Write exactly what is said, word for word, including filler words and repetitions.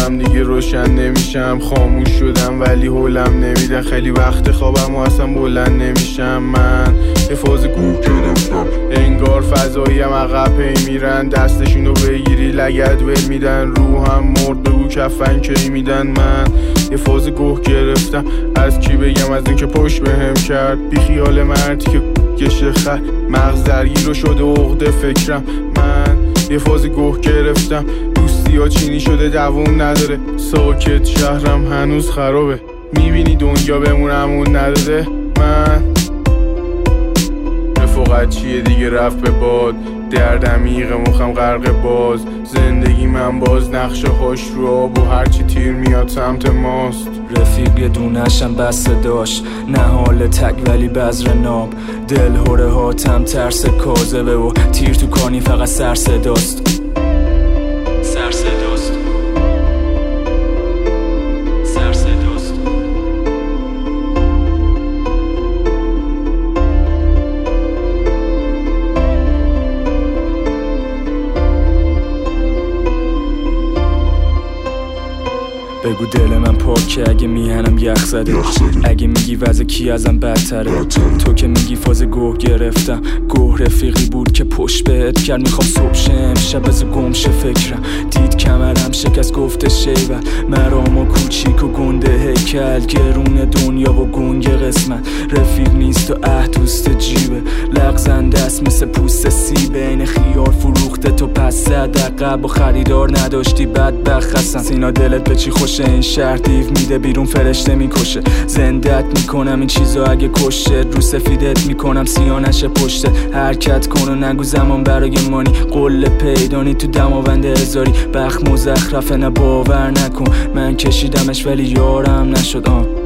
دارم دیگه روشن نمیشم، خاموش شدم ولی حولم نمیدن، خیلی وقت خوابم و اصلا بلند نمیشم. من یه فاز گوه گرفتم، انگار فضاییم عقب پی میرن، دستشونو بگیری لگد ول میدن، روحم مرد بگو کفن کی میدن. من یه فاز گوه گرفتم، از کی بگم از این که پشت بهم کرد، بی خیال مردی که گشه خر، مغز درگیر رو شده عقده فکرم. من یه فاز گوه گرفتم، دوستی ها چینی شده دووم نداره، ساکت شهرم هنوز خرابه، میبینی دنیا بمونمون نداده. من رفاقت چیه دیگه رفت به باد، درد عمیق مخم غرق باز، زندگی من باز نقشه هاش رو آب و هرچی تیر میاد سمت ماست. رفیق یه دونشم بسته داشت، نه حال تک ولی بذر ناب، دل هره هاتم ترس کاذبه و تیر تو کانی فقط سر صداست. سر صداست سر صداست بگو دل من پاکه اگه میهنم یخ زده، اگه میگی وضع کی ازم بدتره، تو که میگی فاز گوه گرفتم، گوه رفیقی بود که پشت بهت کرد، میخوام صبح شه امشب بز گمشه فکرم، دید کمرم شکست گفته شیبت، مرام و کوچیک و گنده هیکل، گرون دنیا و گنگ قسمت، رفیق نیست و اه دوست جیبه، لغزنده است مثل پوست سیبه، این خیار فروخته تو پس عقب و خریدار نداشتی بدبخت هستم. سینا دلت به چی خوشه، این شهر دیو میده بیرون فرشته میکشه، زندت میکنم این چیزا اگه کشه، رو سفیدت میکنم سیانش پشته، حرکت کن و نگو زمان برای مانی، قله پیدانی تو دماوند هزاری، بخت مزخرفه نه باور نکن، من کشیدمش ولی یارم نشد. آن